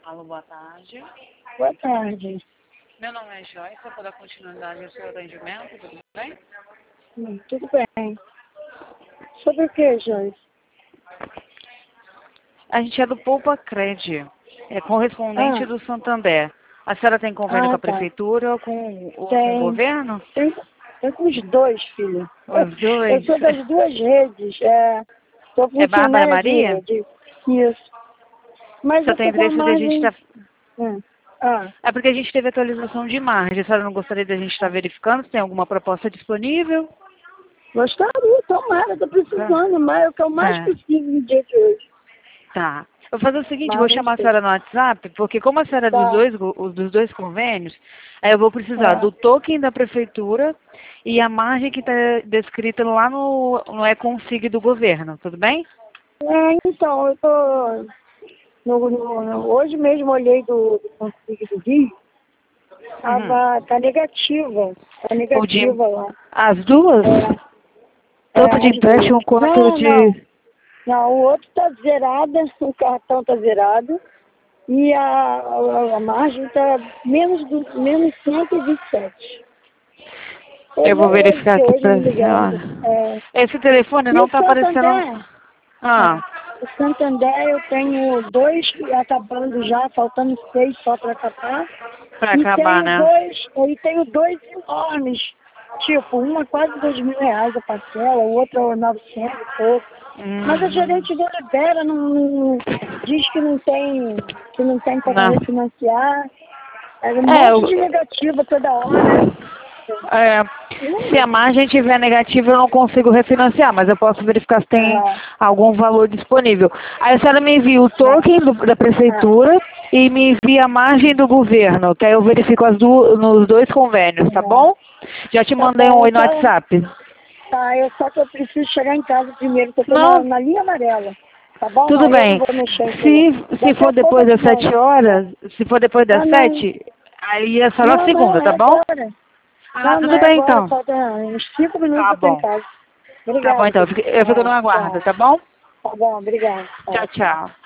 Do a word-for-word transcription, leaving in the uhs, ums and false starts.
Alô, boa tarde. Boa tarde. Meu nome é Joyce, eu vou dar continuidade ao seu atendimento, tudo bem? Hum, tudo bem. Sobre o que, Joyce? A gente é do Poupa Cred, é correspondente Ah, do Santander. A senhora tem convênio com ah a tá. prefeitura ou com, ou com o Tem. governo? Tem, tem com os dois, filho. Os Eu dois. sou das duas redes. É, sou É Bárbara funcionária de, Maria? de isso. Mas Só eu tem tô com a interesse de a gente margem. estar... Hum, Ah, É porque a gente teve atualização de margem. A senhora não gostaria de a gente estar verificando se tem alguma proposta disponível? gostaria, tomara, tô Tá. precisando, mas é o que eu mais É. preciso no dia de hoje. Tá. Eu vou fazer o seguinte, vou Margem de chamar a peixe. senhora no WhatsApp, porque como a senhora é dos Tá. dois, go- os dos dois convênios, aí eu vou precisar É. do token da prefeitura e a margem que está descrita lá no, no E-Consig do governo, tudo bem? É, então, eu tô. No, no- no- hoje mesmo olhei do, do Conselho do Rio. Uhum. Tava, tá negativa. Tá O de negativa lá. as duas? É, Tanto é, de as duas. empréstimo quanto Não, não. de... Não, o outro tá zerado, o cartão tá zerado. E a, a, a margem tá menos, do, menos cento e vinte e sete. Eu Hoje, vou verificar hoje, aqui hoje pra me ligaram. senhora. É, Esse telefone e não o tá aparecendo... Santander? É, Ah, o Santander eu tenho dois acabando já, faltando seis só para acabar. pra E acabar, tenho né? dois, e tenho dois enormes. Tipo, uma quase dois mil reais a parcela, o outro é novecentos e pouco. Mas a Uhum. gerente não libera, não, não- diz que não tem, que não tem como Não. refinanciar. É um É, monte eu... de negativa toda hora. É, se a margem tiver negativa, eu não consigo refinanciar, mas eu posso verificar se tem Ah, algum valor disponível. Aí a senhora me envia o ah, token do- da ah, prefeitura e me envia a margem do governo, que aí eu verifico as du nos dois convênios, tá ah. bom? Já te Tá mandei um bom, oi no só, WhatsApp. tá, eu, só que eu preciso chegar em casa primeiro, porque eu tô na, Não, na linha amarela. Tá bom? tudo Aí eu não bem. vou mexer em celular. Se, se Daqui for a pouco depois eu te das sete mando. horas, se for depois das Ah, não. sete, aí é só na Não, não, segunda, é tá bom? agora. Ah, Não, não tudo é bem agora. então. Falta uns cinco minutos Tá eu tô em bom. casa. Tá bom Obrigada, então, eu querido. fico, eu fico no Tchau, aguardo, tchau. tá bom? Tá bom, obrigada. Tchau, Tchau, tchau. tchau.